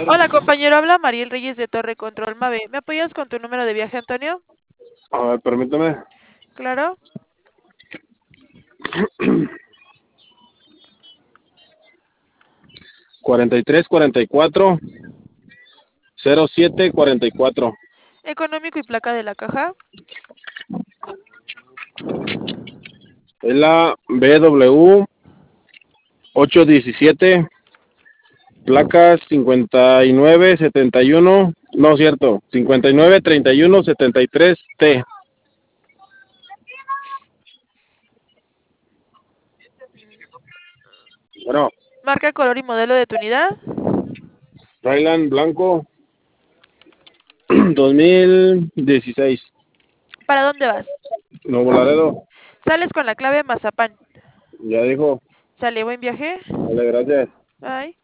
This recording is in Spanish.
Hola compañero, habla Mariel Reyes de Torre Control Mave. ¿Me apoyas con tu número de viaje, Antonio? A ver, permítame. Claro. 4344-0744. Económico y placa de la caja. Es la BW 817, placas 5971, no cierto, 593173T. Bueno, Marca, color y modelo de tu unidad. Rayland Blanco 2016. ¿Para dónde vas? Nuevo Laredo. Sales con la clave Mazapán. Ya dijo. Sale, buen viaje. Vale, gracias. Bye.